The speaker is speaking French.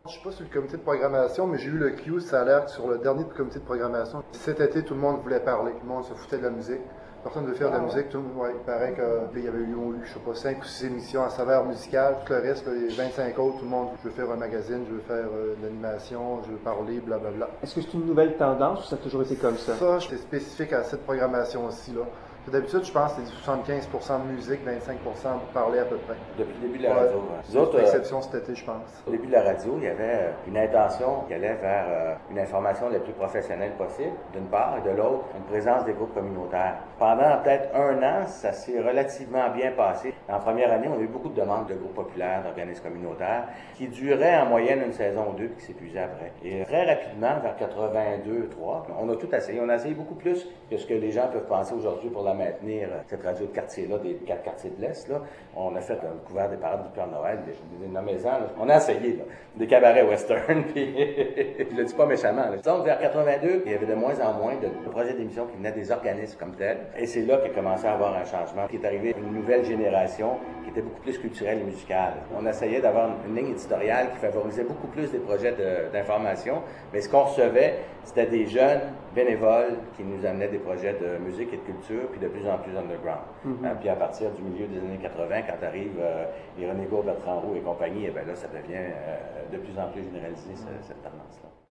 Je suis pas sur le comité de programmation, mais j'ai eu le cue, ça a l'air que sur le dernier comité de programmation, cet été, tout le monde voulait parler. Tout le monde se foutait de la musique. Personne ne veut faire de la musique. Tout, ouais, il paraît qu'il y avait eu, je sais pas, 5 ou 6 émissions à saveur musicale. Tout le reste, les 25 autres, tout le monde veut faire un magazine, je veux faire de l'animation, je veux parler, blablabla. Est-ce que c'est une nouvelle tendance ou ça a toujours été comme ça? Ça, c'est spécifique à cette programmation aussi, là. D'habitude, je pense que c'est 75% de musique, 25% de parler à peu près. Depuis le début de la radio. C'est une exception cet été, je pense. Au début de la radio, il y avait une intention qui allait vers une information la plus professionnelle possible, d'une part, et de l'autre, une présence des groupes communautaires. Pendant peut-être un an, ça s'est relativement bien passé. En première année, on a eu beaucoup de demandes de groupes populaires, d'organismes communautaires, qui duraient en moyenne une saison ou deux, puis qui s'épuisaient après. Et très rapidement, vers 82-3, on a tout essayé. On a essayé beaucoup plus que ce que les gens peuvent penser aujourd'hui pour la maintenir, cette radio de quartier-là, des 4 quartiers de l'Est. Là. On a fait un couvert des parades du Père Noël, des nommez-en. On a essayé, là, des cabarets western, puis je le dis pas méchamment. Là. Donc, vers 82, il y avait de moins en moins de projets d'émission qui venaient des organismes comme tels. Et c'est là qu'il a commencé à avoir un changement, qui est arrivé une nouvelle génération qui était beaucoup plus culturelle et musicale. On essayait d'avoir une ligne éditoriale qui favorisait beaucoup plus des projets d'information, mais ce qu'on recevait, c'était des jeunes bénévoles qui nous amenaient des projets de musique et de culture, puis de plus en plus underground. Puis à partir du milieu des années 80, quand arrivent les René Gourde, Bertrand Roux et compagnie, et bien là, ça devient de plus en plus généralisé, cette tendance-là.